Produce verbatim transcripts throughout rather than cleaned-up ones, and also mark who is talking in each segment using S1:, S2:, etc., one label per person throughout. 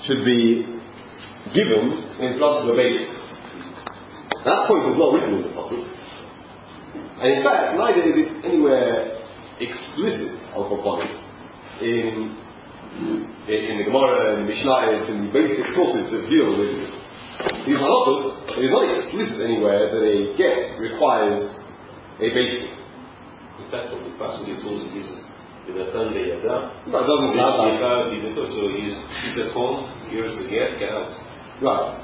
S1: should be given in front of the basin. That point is not written in the Pasuk. And in fact, neither is it anywhere explicit, I'll call it, in, in, in the Gemara and the Mishnah, in the basic sources that deal with these halachos. It is not explicit anywhere that a get requires a basin.
S2: In fact, from the Pasuk it's also used with a third day of that.
S1: No, it doesn't matter.
S2: So he's, he's at home, here's the get, get out.
S1: Right.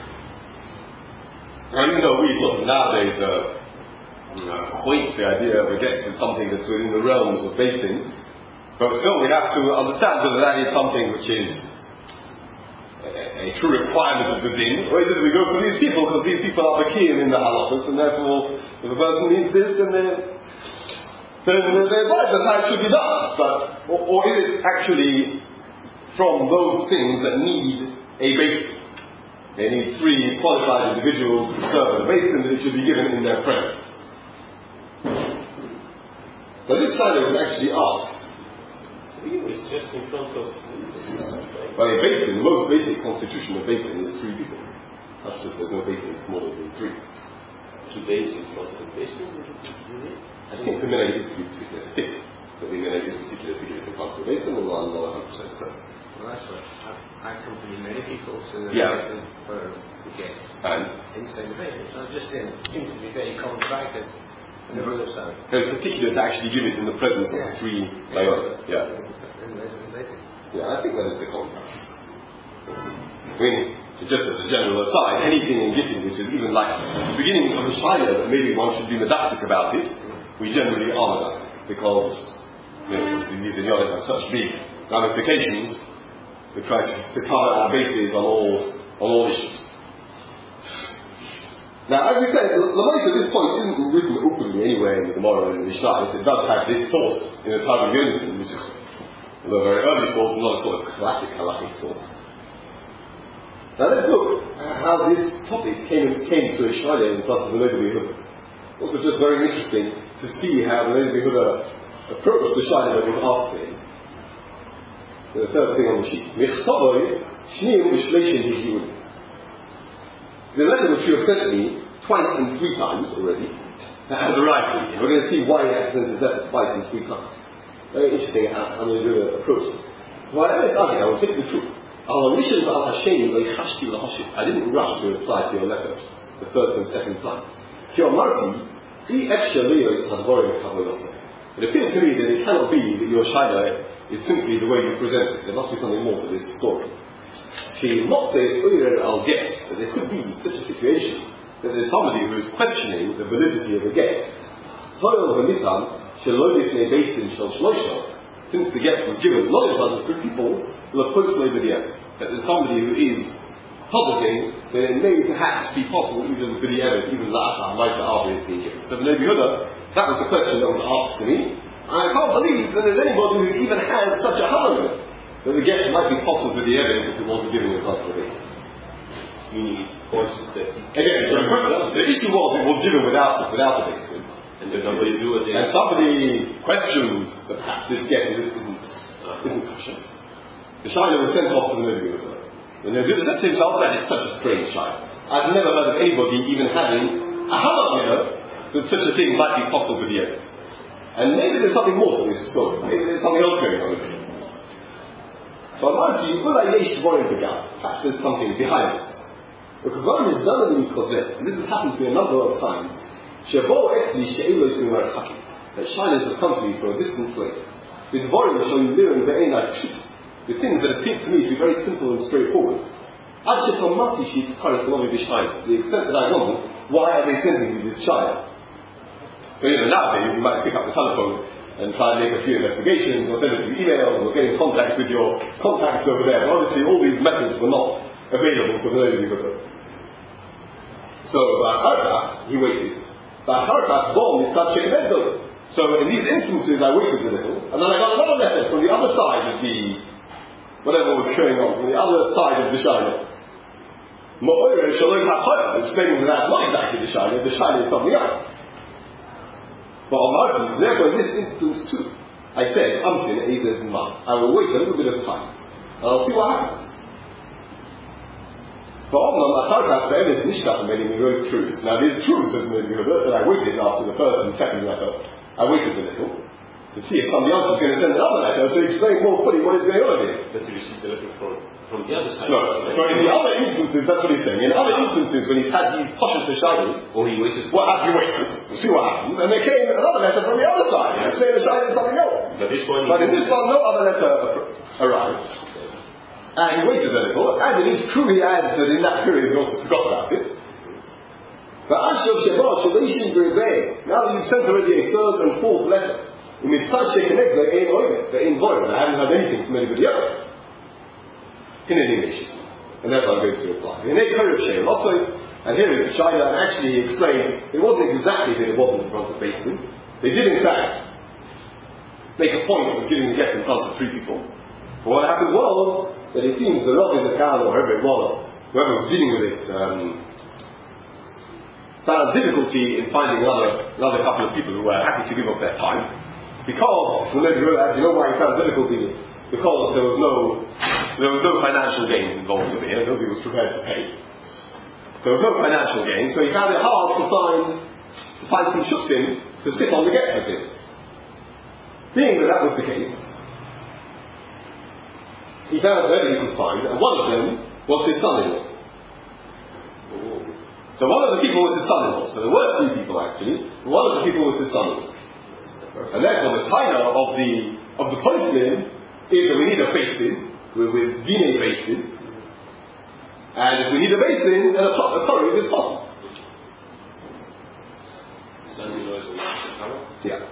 S1: And even though we sort of nowadays uh, uh, equate the idea of a get with something that's within the realms of basing, but still we have to understand whether that is something which is a, a true requirement of the din, or is it that we go to these people because these people are bakiyim in the halachas, and therefore if a person needs this, then they're then they're right, that's how it should be done. But or, or is it actually from those things that need a basin? They need three qualified individuals to serve at the basin, and it should be given in their presence. But this shadow was actually asked.
S2: It was just in front of.
S1: Well, a basin, the most basic constitution of basin is three people. That's just there's no basin smaller than three.
S2: Two days in front of the basin?
S1: I think the minhag is to be particular thick, but the minhag is particular thick in front of the basin, and I'm not one hundred percent certain.
S3: Well, that's what I accompany many people to the
S1: yeah.
S3: basin where we get
S1: and
S3: in the same basin. So just in, it seems to be very common practice. And the other side.
S1: Very particular to actually give it in the presence of
S3: yeah.
S1: the three dayanim. Yeah.
S3: Yeah,
S1: I think that is the common practice. I mean, just as a general aside, anything in Gittin which is even like the beginning of the Shaila that maybe one should be medactic about it, we generally are medactic because you know, these idiotic have such big ramifications. We try to, to cover our bases on all on all issues. Now, as we said, the most of this point isn't written openly anywhere in the Gemara and the Mishnah. It does have this source in the Targum Yonison, which is a very early source, not a sort of classic halachic source. Now let's look at how this topic came came to a Shaila in plus of the Noda B'Yehuda. Also, just very interesting to see how the Noda B'Yehuda approached the Shaila that was asked to him. The third thing on the sheet. The letter which you have sent me twice and three times already has arrived to me. We're going to see why he has sent his letter twice and three times. Very interesting how I'm going to approach it. Well, I will take the truth. I didn't rush to reply to your letter the first and second time. It appeared to me that it cannot be that your Shaila is simply the way you present it. There must be something more to this story. She will not say, I'll get, that there could be such a situation that there's somebody who is questioning the validity of a get. Since the get was given not in front of three people, will oppose over the end. That there's somebody who is positing that it may perhaps be possible even for the end, even la'achar, later after it's being given. So the Noda B'Yehuda, that was the question that was asked to me. I can't believe that there's anybody who even has such a havana that the get might be possible for the evidence if it wasn't given in front of the basin.
S2: Meaning, of course, that
S1: again, so the issue was it was given without it, without the basin.
S2: And then nobody do it.
S1: And somebody questions that perhaps this get isn't isn't kosher. The Shaila was sent off to the Noda B'Yehuda. The Noda B'Yehuda said to himself, that is such a strange Shaila. I've never heard of anybody even having a havana that such a thing might be possible for the evidence. And maybe there's something more to this story. Maybe there's something else going on here. So I'm asking you, perhaps there's something behind this. The Kavarim is done in the Kozeh, and this has happened to me a number of times. That Shilas have come to me from a distant place. With things that appear to me to be very simple and straightforward. To the extent that I wonder, why are they sending me this child? So, you know, nowadays you might pick up the telephone and try and make a few investigations, or send it through emails, or get in contact with your contacts over there. But obviously all these methods were not available for the Noda B'Yehuda. So, Ba'acharka, he waited. Ba'acharka, bom, it's such a kemeddo. So in these instances I waited a little, and then I got another letter from the other side of the, whatever was going on, from the other side of the Shaila. Ma'oyer Shalom HaChoyah, explaining that that's not exactly the Shaila, the Shaila is something else. But Amarti, therefore in this instance too, I said, Amtin Eizez Zman, I will wait a little bit of time, and I'll see what happens. So Omnam Acharkat Be'emes Nishkat Melim we wrote truths. Now it is true, says Melim that I waited after the first and second letter. I waited a little to see if somebody else was going to send another letter to explain more fully what is going on here.
S2: But he received the letter from, from the other side.
S1: No, so in the other instances, that's what he's saying. In other instances, when he's had these poshers to shaylas,
S2: or he waited.
S1: Well, have you waited to see what happens? And there came another letter from the other side, yes, saying the shayla is something else.
S2: But this one,
S1: but in this one, no other letter arrived. And he waited a little, and it is true he adds that in that period he also forgot about it. But Ashav Shabbat, Shalishim Grebe, now that you've sent already a third and fourth letter, in Mitzad Shekineg, they're in Oimet, they're in Void, I haven't heard anything from anybody else. In an English. And therefore I'm going to reply. In a Torah Shem, also, and here is the Shaila, and actually he explained, it wasn't exactly that it wasn't in front of Basin. They did in fact make a point of giving the get in front of three people. But what happened was, that it seems the Rabbi Zakhan, or whoever it was, whoever was dealing with it, um, found difficulty in finding another, another couple of people who were happy to give up their time. Because, the Lady Rula, you know why he found difficulty? Because there was no, there was no financial gain involved with it. Nobody was prepared to pay. There was no financial gain, so he found it hard to find, to find some shuftim to sit on the get with him. Being that that was the case, he found whoever he could find, and one of them was his son-in-law. So one of the people was his son-in-law. So there were three people actually. One of the people was his son-in-law. And therefore the taina of the of the postman is that we need a basin, with, with dine basin. And if we need a basin, then a, a porriv is possible.
S2: Son-in-law is a
S1: Yeah.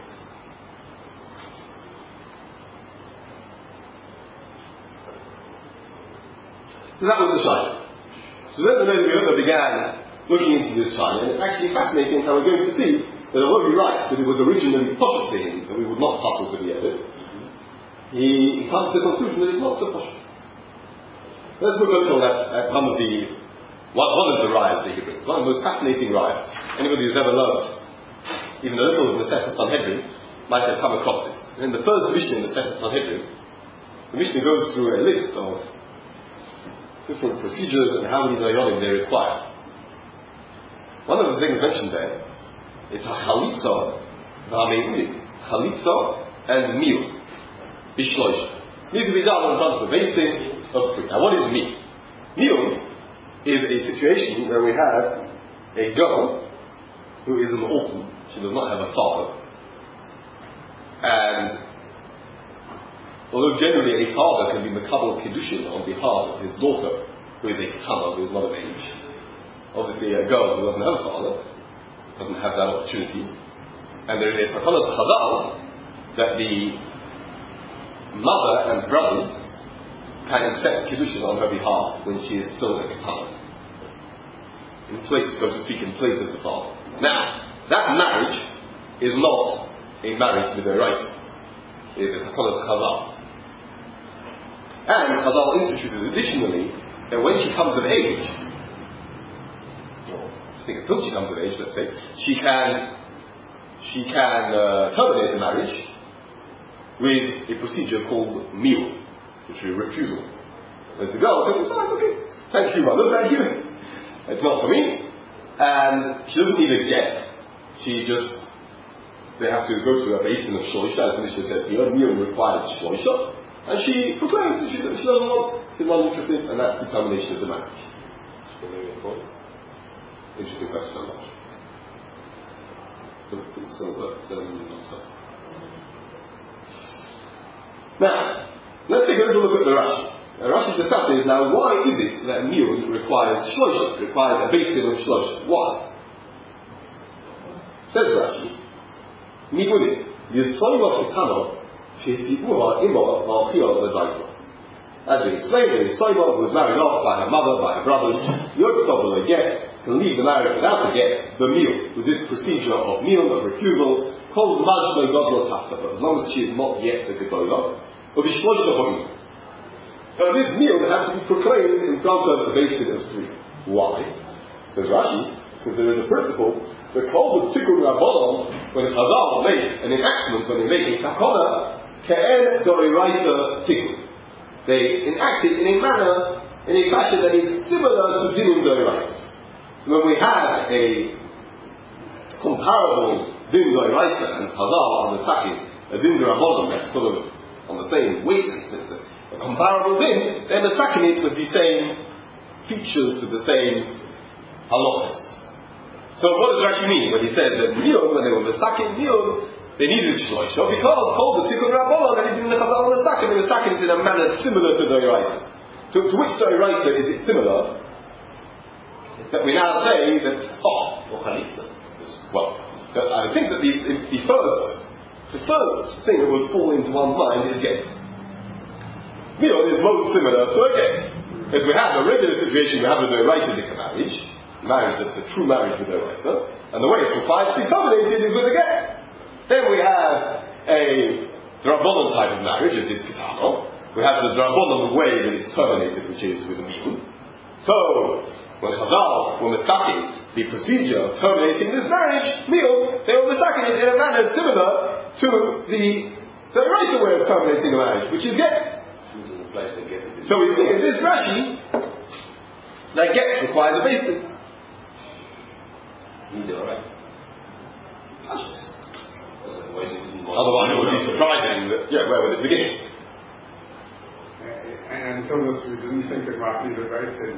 S1: So that was the shayla. So then the Lady Yehuda began looking into this shayla, and it's actually fascinating how we're going to see that although he writes that it was originally poshut to him, that we would not hustle to the edit, he, he comes to the conclusion that it's not so poshut. Let's look a little at, at some of the, one, one of the rayas that he brings, one of the most fascinating rayas. Anybody who's ever learned even a little of the Masechta Sanhedrin might have come across this. In the first Mishnah in the Masechta Sanhedrin, the Mishnah goes through a list of different procedures and how many dayanim they require. One of the things mentioned there is chalitza v'ameilim, chalitza and meal, bishloisha. Needs to be done in front of the basin of three. Now, what is meal? Meal is a situation where we have a girl who is an orphan. She does not have a father, and although generally a father can be makabel kiddushin on behalf of his daughter, who is a ketana, who is not of age. Obviously, a girl who doesn't have a father doesn't have that opportunity. And there is a takanas chazal that the mother and brothers can accept kiddushin on her behalf when she is still a ketana, in place, so to speak, in place of the father. Now, that marriage is not a marriage with a right. It is a takanas chazal. And Chazal instituted additionally that when she comes of age, or I think until she comes of age, let's say, she can she can uh, terminate the marriage with a procedure called mil, which is refusal. As the girl can decide, okay, thank you, mother, thank you. It's not for me. And she doesn't need a get. She just, they have to go to a basin of shloisha, as Mishnah says here. Mil requires shloisha. And she proclaims that she, she doesn't want, she's not interested, and that's the termination of the marriage. Interesting question, I'm not sure. So, but, um, not so. Now, let's take a little look at the Rashi. Now, Rashi's discussion is now, why is it that meal requires shloisha, requires a basin of shloisha? Why? Says Rashi, Nigudim, Yisoim of Shitano, as we explained, the Soima was married off by her mother, by her brothers. Yotzov will get, can leave the marriage without a get, the meal, with this procedure of meal, of refusal, called Majno Godlo Tafta, as long as she is not yet a Gedola, or Bishloshta Hoim. But this meal has to be proclaimed in front of the basin of three. Why? Says Rashi, because there is a principle that called the Tikkun Rabbanon, when Chazal make an enactment, when they make a takona, Ke'en Doiraisa Tikkun. They enact it in a manner in a fashion that is similar to Dinim Doiraisa. So when we have a comparable Din Doiraisa and Chazal on the Sakin, a Din Rabbanon that's sort of on the same wavelength, it's a, a comparable Din, then the Sakin it with the same features, with the same halachas. So what does Rashi mean when he says that Miyod, when they were Mesakin Miyod, they needed Shloisha because called the Tikkun Rabbanon and even the Chazal on the Sakin, they were Sakin in a manner similar to Doiraisa. To, to which Doiraisa is it similar? That we now say that, oh,
S2: or Chalitza.
S1: well, I think that the, the first the first thing that would fall into one's mind is get. Miyod is most similar to a get. As we have a regular situation, we have a Doiraisa marriage, marriage that's a true marriage with Doiraisa, and the way it's required to be terminated is with a get. Then we have a Drabonon type of marriage, of this Ketano. We have the Drabonon way that it's terminated, which is with a Miyud. So, when Chazal were mistaking the procedure of terminating this marriage, Miyud, they were mistaking it in a manner similar to the Doiraisa way of terminating a marriage, which is get. So we see in this Rashi that get requires a basin.
S2: Alright.
S1: Otherwise it would be surprising that, yeah, where would it begin?
S4: And until this, we didn't think it might be the basin.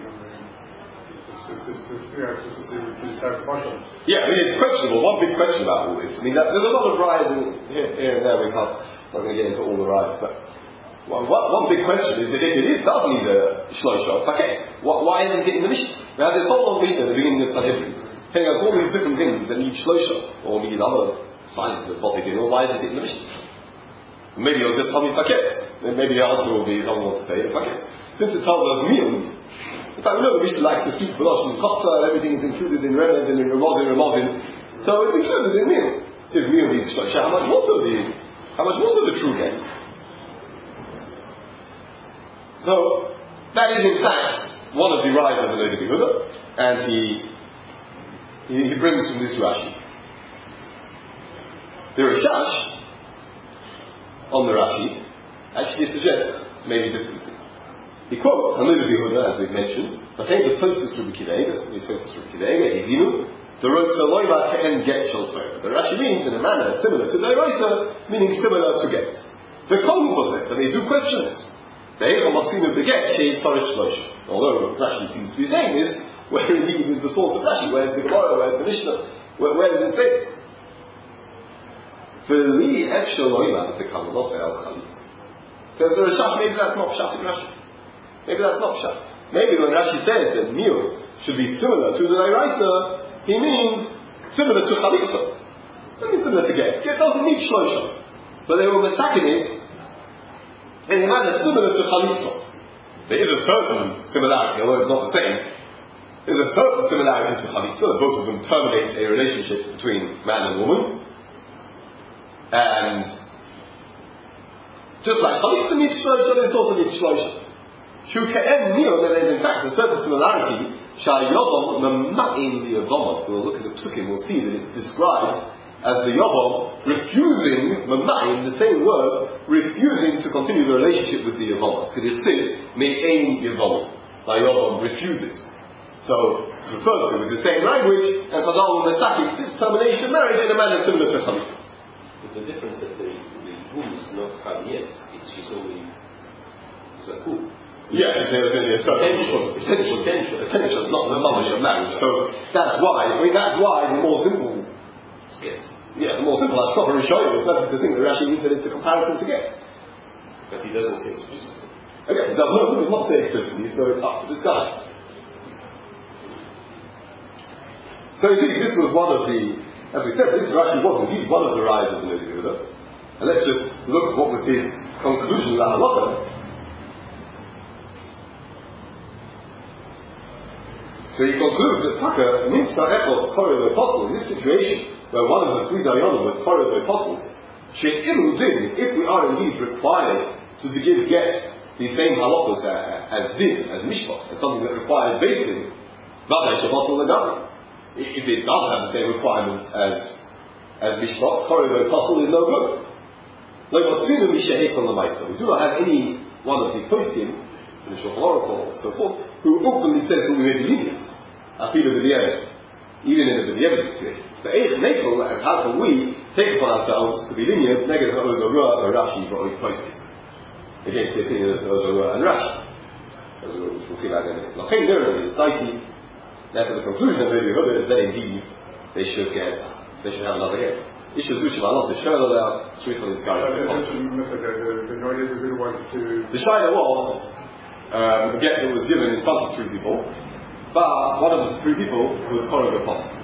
S1: Yeah, I mean it's questionable. One big question about all this. I mean that, there's a lot of rise in, here, here and there. We can't. I'm not going to get into all the rise, but well, one, one big question is that if it is, does need a shloisha, okay, why, why isn't it in the Mishnah? We have this whole long Mishnah at the beginning of Sanhedrin, telling us all these different things that need shloisha or need other sizes of botic in. Or why isn't it in the Mishnah? Maybe you'll just tell me paket. Maybe the answer will be someone wants to say paket. Since it tells us meal. In fact, we know the Mishnah likes to speak Velosh and Chotza, and everything is included in Remez and in Ramazin, Ramazin. So it's included in meal. If meal needs shloisha, how much more so the, how much more so the true get? So, that is in fact one of the rise of the Noda B'Yehuda, and he, he he brings from this Rashi. The Rishash on the Rashi actually suggests maybe differently. He quotes Noda B'Yehuda, as we've mentioned, but hey, the Tosfos Rabbi Kidei, that's the Tosfos Rabbi Kidei, Ezinu, the Rotza Loiva Ke'en Get Shel Torah. The Rashi means in a manner similar to Doiraisa, meaning similar to get. The Kol was it, but they do question it. Although Rashi seems to be saying this, where indeed is the source of Rashi? Where is the Gemara? Where is the Mishnah? Where, where does it say this? Says the Rishash, maybe that's not Pshat in Rashi. Maybe that's not Pshat. Maybe when Rashi says that Miyud should be similar to the Doiraisa, he means similar to Chalitza. That means similar to Get. Get doesn't need Shloisha. But they were mistaking it in a manner similar to Chalitza. There is a certain similarity, although it's not the same. There's a certain similarity to Chalitza. Both of them terminate a relationship between man and woman. And just like Chalitza needs Shloisha, this also needs Shloisha. Shuke'en Miyod, there is in fact a certain similarity. Shai Yodom Mema'in the Yodom. We'll look at the Psukim, we'll see that it's described as the Yodom refusing, Mema'in, the same word, refusing to continue the relationship with the Yodom. Because it's said, Me'ein Yodom. The Yodom refuses. So, it's referred to with the same language, and Chazal will mistake this termination of marriage in a manner similar to Chalitza.
S2: But the difference is that the, the womb is not Chaviyet, it's she's only Zaku.
S1: Yeah, it's a, it's a potential, potential, potential, potential, not the knowledge of marriage. So that's why. I mean, that's why the more simple,
S2: get.
S1: Yeah, the more simple Ashkofar is showing us that to think that Rashi means that it's a comparison to get.
S2: But he doesn't say explicitly.
S1: Okay, no, no, he does not say explicitly, so it's up to discussion. So indeed, this was one of the, as we said, this Rashi was indeed one of the rise of the Noda B'Yehuda. And let's just look at what was his conclusion about halacha. So he concludes that Taka Mitzvah Echos Koreh the Apostle, in this situation where one of the three Dayanim was Koreh the Apostle, She'ilu Din, if we are indeed required to give get the same halachos as Din, as Mishpat, as something that requires base Din, Vadai Shabbat L'Gami. If it does have the same requirements as as Mishpat, Koreh the Apostle is no good. We do not have any one of the poskim in the Shulchan Aruch or so forth, who openly says that we may be lenient, afilu b'di'evet, even in a b'di'evet situation. But Eich Mekel, how can we take upon ourselves to be lenient, neged ha'ozorah, or Rashi, or Oik against the opinion of Ozorah and Rashi, as we'll see that in a minute. L'chein nirah is Daiki, therefore the conclusion of Rabbi Yehuda is that indeed they should get, they should have another get. Isha Zushim Allah, the Shaila there, Sweet on this guy.
S4: The
S1: Shaila was um, a get that was given in front of three people, but one of the three people was Korah Apostle.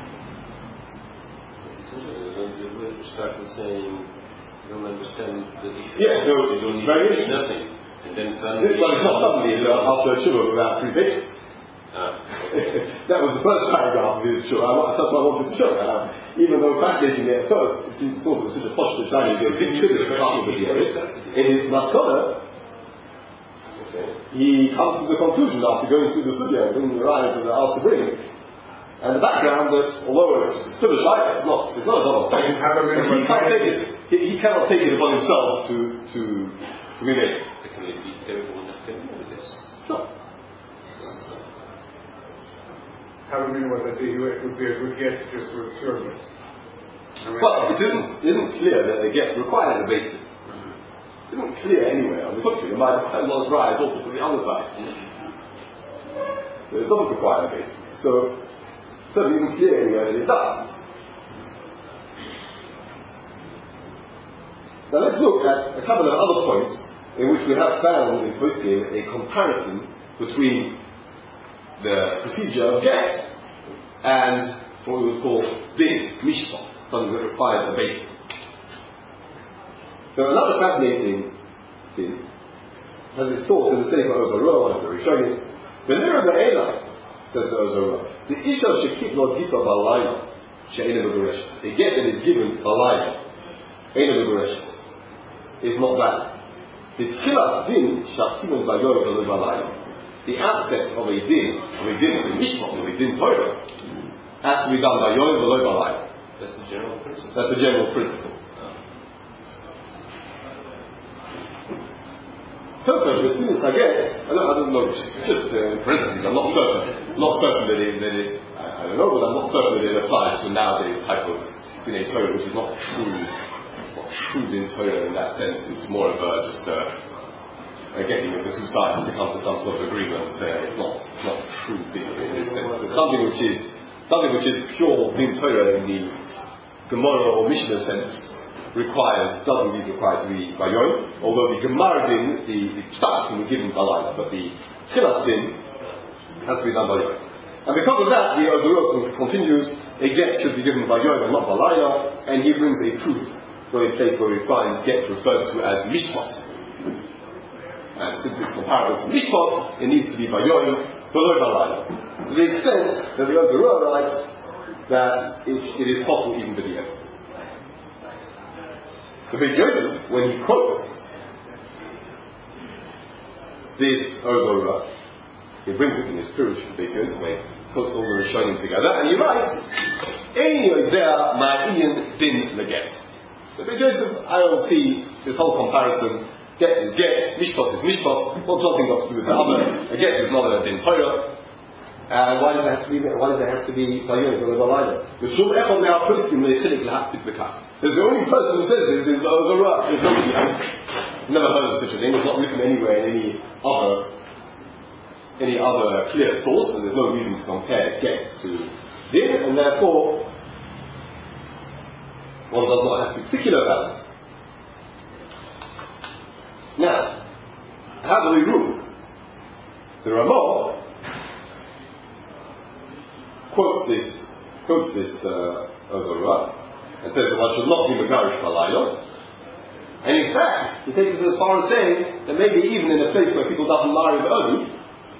S2: Started saying, you don't understand the issue.
S1: Yeah, so
S2: you don't need
S1: very interesting.
S2: nothing. And then suddenly.
S1: Well, it's not suddenly, you know, after a Shuvah without three bits.
S2: Ah, okay.
S1: That was the first paragraph of his Shuvah. That's what I wanted to show. Uh, even though fascinating at first, it seems thought it was such a posh Shani, so a big trigger to start with here. In his Maskana,
S2: Okay.
S1: he comes to the conclusion after going through the Sugya and bringing the rise that they're asked to bring. And the background that, although it's still a shayla, it's not, it's not a double thing. He can't take it, he, he cannot take it upon himself to, to, to be made.
S2: Can it be terrible enough to with this?
S1: Sure.
S4: Have a meaning what I say, it would be a good get just with children.
S1: Well, it isn't, it isn't clear that a get requires a basis. It isn't clear anywhere. On the contrary, it might have a lot of rise also from the other side. But it doesn't require a basis. So, certainly isn't clear anywhere that it does. Now let's look at a couple of other points in which we have found in Poskim a comparison between the procedure of get and what we would call din, mishpat, something that requires a basis. So another fascinating thing has its thoughts in the Sefer Ozorah, one of the Rishonim. The Nira Ba'ela, says the Ozorah, the Isha Shekit Lo Gita Balayla, She'ena Megureshes. A get that is given Balayla, Eina Megureshes, is not valid. The Tchilat Din, Shaktimon Bayoy Velu Balayla. The outset of a din, of a din, of a mishpat, of a din Torah, has to be done by Yoy Velu Balayla.
S2: That's the general principle.
S1: That's the general principle. However, as soon as I get, I don't, I don't know, just, just uh, in parentheses, I'm not certain, not certain that it, that it I, I don't know, but I'm not certain that it applies to nowadays type of Dinei Torah, which is not true, not true Din Torah in that sense. It's more of a, just a, a getting of the two sides to come to some sort of agreement. Uh, it's not, it's not true Din in this sense. But something which is, something which is pure Din Torah in the Gemara or Mishnah sense, requires, doesn't indeed require to be bayon, although the Gemara din, the, the psak can be given balayla, but the tchilas din has to be done bayon. And because of that, the Ozorah continues, a get should be given bayon and not balayla, and he brings a proof from a place where we find get referred to as mishpat. And since it's comparable to mishpat, it needs to be bayon below balayla. To the extent that the Ozorah writes that it, it is possible even for the evidence. The Beis Yosef, when he quotes this Ozorah, he brings it in his Pirush, the Beis Yosef, where he quotes all the Rishonim together, and he writes, Ein yodea ma'inyan din leget. The Beis Yosef, I don't see this whole comparison. Get is get, mishpat is mishpat. What's one thing got to do with the other? A get is not a din Torah. And why does it have to be? Why does it have to be bayon or balayla? The shul echad now poskim leichilik lahapit bekach. There's the only person who says this is Ozorah. There's nobody else. Never heard of such a thing. It's not written anywhere in any other any other clear source, and there's no reason to compare get to din, and therefore one does not have to be particular about it. Now, how do we rule? The Ramah quotes this, quotes this uh, Ozorah and says that one should not be Megarish Balayla. And in fact, he takes it as far as saying that maybe even in a place where people doesn't marry early,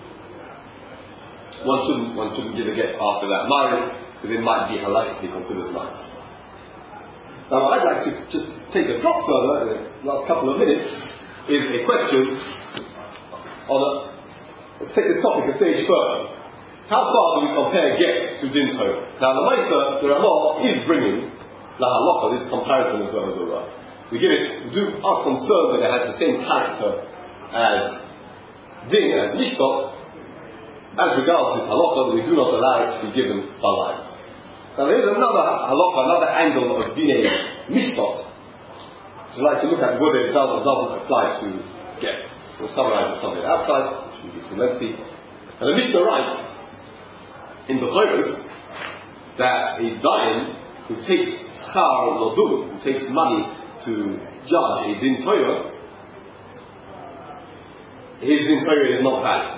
S1: one shouldn't, one shouldn't give a get after that marriage, because it might be halachically considered nice. Now I'd like to just take a drop further in the last couple of minutes, is a question on a, let's take this topic a stage further. How far do we compare get to din Torah? Now, the Maisa, the Ramah is bringing la halacha, this comparison of the Ozorah. We give it, we do, are concerned that it has the same character as din as mishpat, as regards this halacha, that we do not allow it to be given alive. Now there is another halacha, another angle of dinei mishpat. I'd like to look at whether it does or doesn't apply to get. We'll summarize it something outside, which will be too lengthy. And the Mishnah writes in the Chayros that a dayan who takes schar lodum, who takes money to judge a din Torah, his din Torah is not valid.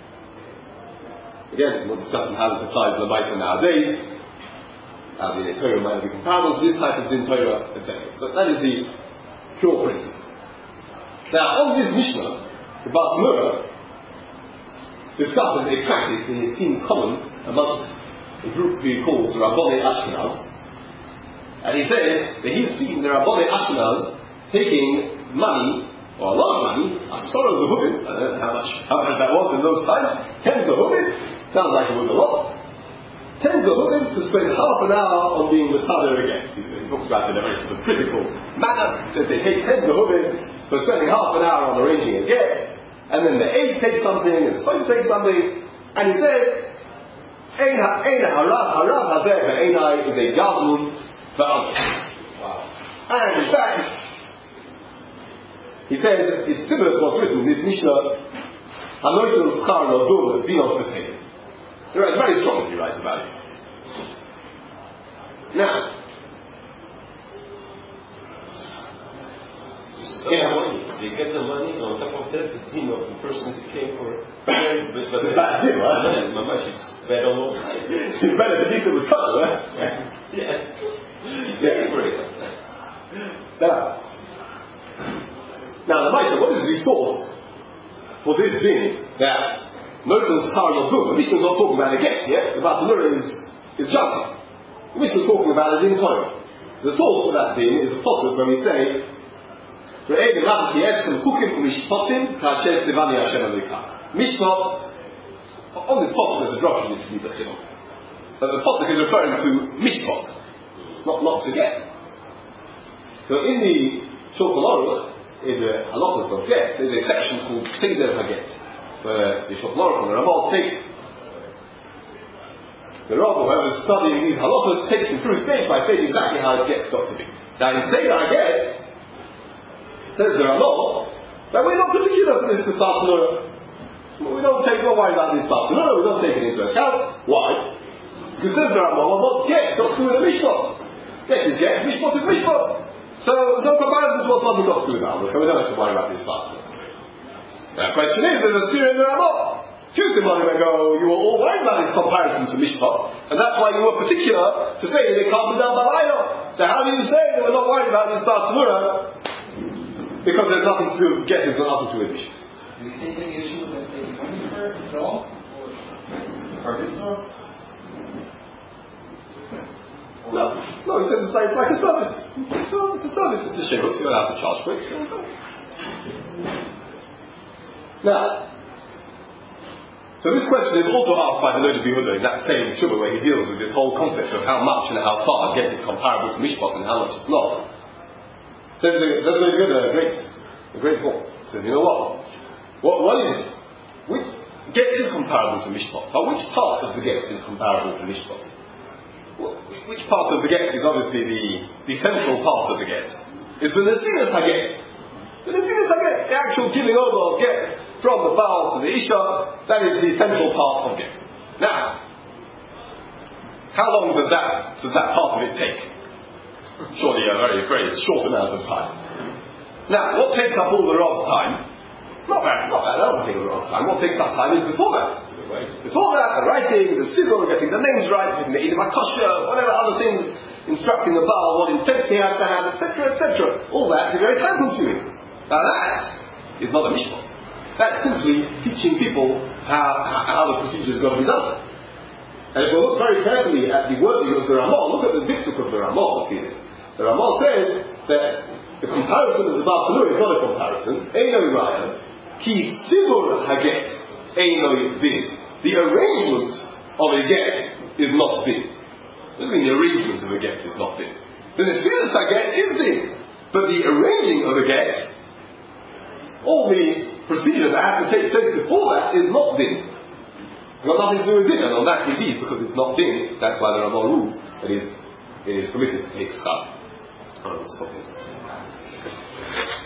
S1: Again, we're discussing how this applies to the Maisa nowadays. How the din Torah might be comparable to this type of din Torah, et cetera. But that is the pure principle. Now, on this Mishnah, the Baal Tamura discusses a practice that is seen common amongst a group he calls the Rabboni Ashkenaz, and he says that he's seen the Rabboni Ashkenaz taking money, or a lot of money, as far as a hubin, I don't know how much, how much that was in those times, tens of hubin, sounds like it was a lot, tens of hubin to spend half an hour on being Masada again. He talks about it in a very sort of critical manner. He says they take tens of hubin for spending half an hour on arranging a get, and then the aide takes something, and the son takes something, and he says, Ein harav harav hazeh ve'enai is a gadlun v'amr. And in fact, he says it's similar to what's written in this Mishnah, Hanoitel schar lodum dinot b'tein. He writes very strongly, he writes about it. Now,
S2: yeah, money. They get the money, on top of that, the din of the person who came for friends, but, but
S1: it's a bad deal, right?
S2: Yeah, mamash, it's bad on all sides.
S1: It's better to keep it with such, right?
S2: Yeah.
S1: Yeah.
S2: For it.
S1: Now, now the Maisa, what is the source for this din that Notan's car is not good? The Mishnah is not talking about a get, yeah? The Baal Tamura is, is judging. The Mishnah is talking about a din Torah. The source for that din is the posuk when we say, Mishpat, on this posuk there's a drop in it, but the posuk is referring to mishpat, not, not to get. So in the Shulchan Aruch, in the halachos of get, there's a section called Seder HaGet, where the Shulchan Aruch and the Ramal take the Rav, whoever's studying these halachos, takes them through stage by stage exactly how it gets got to be. Now in Seder HaGet, says the Ramal, that we're not particular for this Baal Tamura. We don't take, don't worry about this Baal Tamura, we don't take it into account. Why? Because says the Ramal, well, what get got to do with the Mishpat? Get is get, Mishpat is Mishpat. So there's no comparison to what Baal got to do now, so we don't have to worry about this Baal Tamura. Now the question is, there's a spirit in the Ramal. A few months ago, you were all worried about this comparison to Mishpat, and that's why you were particular to say that they can't be done by Balayah. So how do you say that we're not worried about this Baal Tamura? Because there's nothing to do with getting, there's nothing to do with Mishpat.
S5: Do you take any issue with taking money for it at all? Or for mitzvah?
S1: No, no, he says it's like, it's like a service. It's a, it's a service, it's a shirut, you're allowed to charge for it. So so. Now, so this question is also asked by the Lord of Yehuda in that same Shubha where he deals with this whole concept of how much and how far get is comparable to Mishpat and how much it's not. Says the Lord of Yehuda, a great, a great point. Says, you know what? What, what is it? Which, get is comparable to Mishpat. But which part of the get is comparable to Mishpat? Well, which part of the get is obviously the, the central part of the get? Is the Nesilas HaGet. The Nesilas HaGet, the actual giving over of get from the Baal to the Isha, that is the central part of get. Now, how long does that, does that part of it take? Surely a very, very short amount of time. Now, what takes up all the Rav's time? Not that, not that, I don't think of the Rav's time. What takes up time is before that. Before that, the writing, the sigil, getting the names right, getting the Edom HaKosher, whatever other things, instructing the Baal, what intent he has to have, et cetera, et cetera. All that is very time consuming. Now that is not a mishpat. That's simply teaching people how, how the procedure is going to be done. And if we look very carefully at the wording of the Ramal, look at the diptych of the Ramal, look at this. The Ramal says that the comparison of the Baal Tamura is not a comparison. Eino Raya, ki sivur haget, eino din. The arrangement of a get is not din. What does it mean the arrangement of a get is not din? The nesilas haget is din. But the arranging of a get, all the procedure that has to take place before that is not din. It's got nothing to do with din, and on that indeed, because it's not din, that's why there are more rules. It is, it is permitted to take schar. I don't know, stop here.